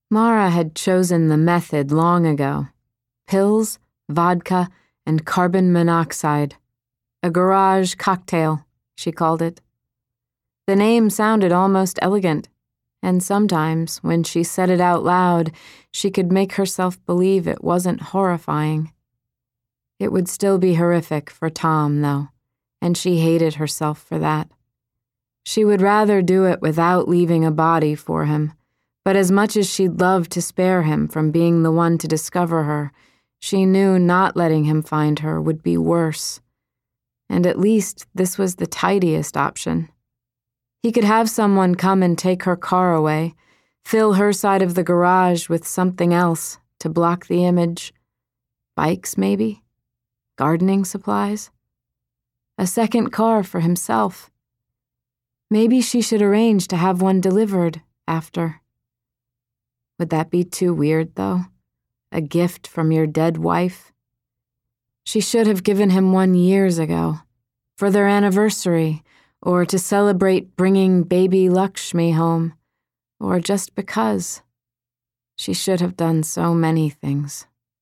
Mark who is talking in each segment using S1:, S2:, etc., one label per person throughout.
S1: Mara had chosen the method long ago. Pills, vodka, and carbon monoxide. A garage cocktail, she called it. The name sounded almost elegant, and sometimes, when she said it out loud, she could make herself believe it wasn't horrifying. It would still be horrific for Tom, though, and she hated herself for that. She would rather do it without leaving a body for him, but as much as she'd love to spare him from being the one to discover her, she knew not letting him find her would be worse. And at least this was the tidiest option. He could have someone come and take her car away, fill her side of the garage with something else to block the image. Bikes, maybe? Gardening supplies? A second car for himself. Maybe she should arrange to have one delivered after. Would that be too weird, though? A gift from your dead wife? She should have given him one years ago, for their anniversary, or to celebrate bringing baby Lakshmi home, or just because. She should have done so many things.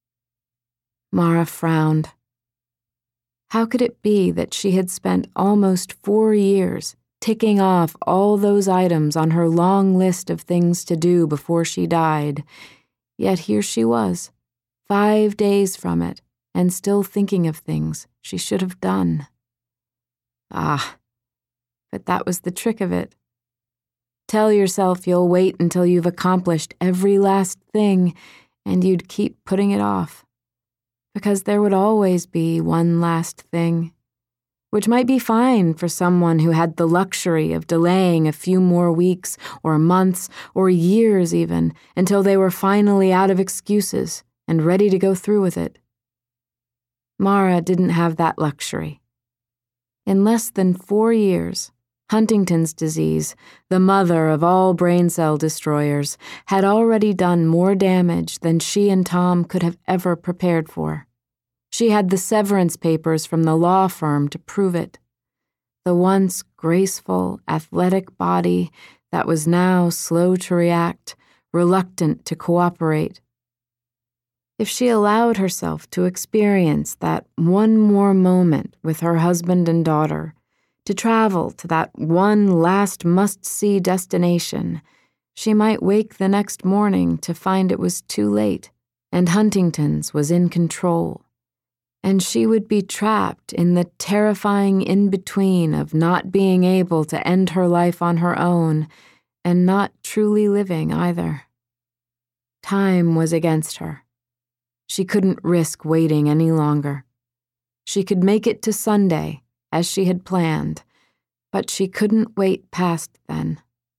S1: Mara frowned. How could it be that she had spent almost 4 years ticking off all those items on her long list of things to do before she died, yet here she was, 5 days from it, and still thinking of things she should have done? Ah, but that was the trick of it. Tell yourself you'll wait until you've accomplished every last thing, and you'd keep putting it off. Because there would always be one last thing, which might be fine for someone who had the luxury of delaying a few more weeks or months or years even until they were finally out of excuses and ready to go through with it. Mara didn't have that luxury. In less than 4 years, Huntington's disease, the mother of all brain cell destroyers, had already done more damage than she and Tom could have ever prepared for. She had the severance papers from the law firm to prove it. The once graceful, athletic body that was now slow to react, reluctant to cooperate. If she allowed herself to experience that one more moment with her husband and daughter, to travel to that one last must-see destination, she might wake the next morning to find it was too late and Huntington's was in control. And she would be trapped in the terrifying in-between of not being able to end her life on her own and not truly living either. Time was against her. She couldn't risk waiting any longer. She could make it to Sunday, as she had planned, but she couldn't wait past then.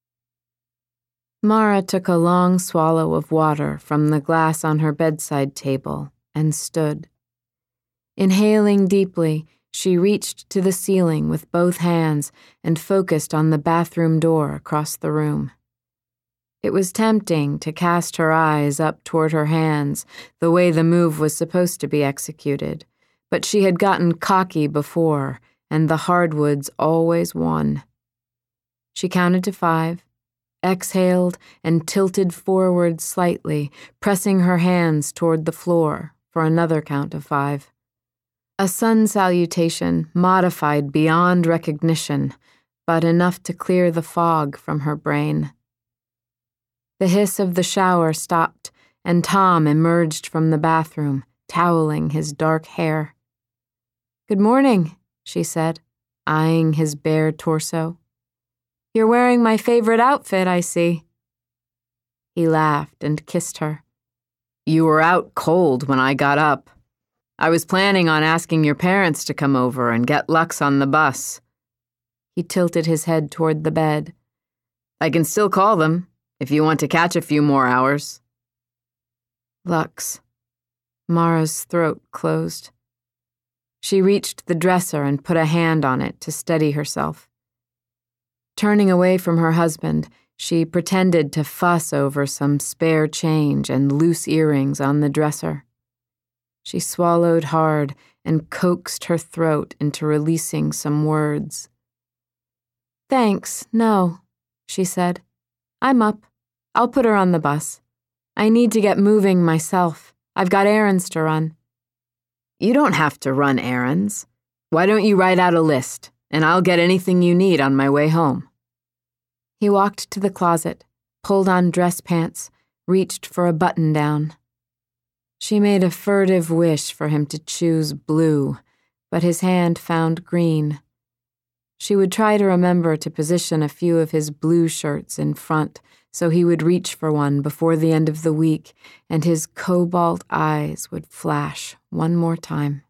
S1: Mara took a long swallow of water from the glass on her bedside table and stood. Inhaling deeply, she reached to the ceiling with both hands and focused on the bathroom door across the room. It was tempting to cast her eyes up toward her hands, the way the move was supposed to be executed, but she had gotten cocky before, and the hardwoods always won. She counted to 5, exhaled, and tilted forward slightly, pressing her hands toward the floor for another count of 5. A sun salutation modified beyond recognition, but enough to clear the fog from her brain. The hiss of the shower stopped, and Tom emerged from the bathroom, toweling his dark hair. "Good morning," she said, eyeing his bare torso. "You're wearing my favorite outfit, I see." He laughed and kissed her. "You were out cold when I got up. I was planning on asking your parents to come over and get Lux on the bus." He tilted his head toward the bed. "I can still call them, if you want to catch a few more hours." Lux. Mara's throat closed. She reached the dresser and put a hand on it to steady herself. Turning away from her husband, she pretended to fuss over some spare change and loose earrings on the dresser. She swallowed hard and coaxed her throat into releasing some words. "Thanks, no," she said. "I'm up. I'll put her on the bus. I need to get moving myself. I've got errands to run." "You don't have to run errands. Why don't you write out a list, and I'll get anything you need on my way home." He walked to the closet, pulled on dress pants, reached for a button-down. She made a furtive wish for him to choose blue, but his hand found green. She would try to remember to position a few of his blue shirts in front so he would reach for one before the end of the week, and his cobalt eyes would flash one more time.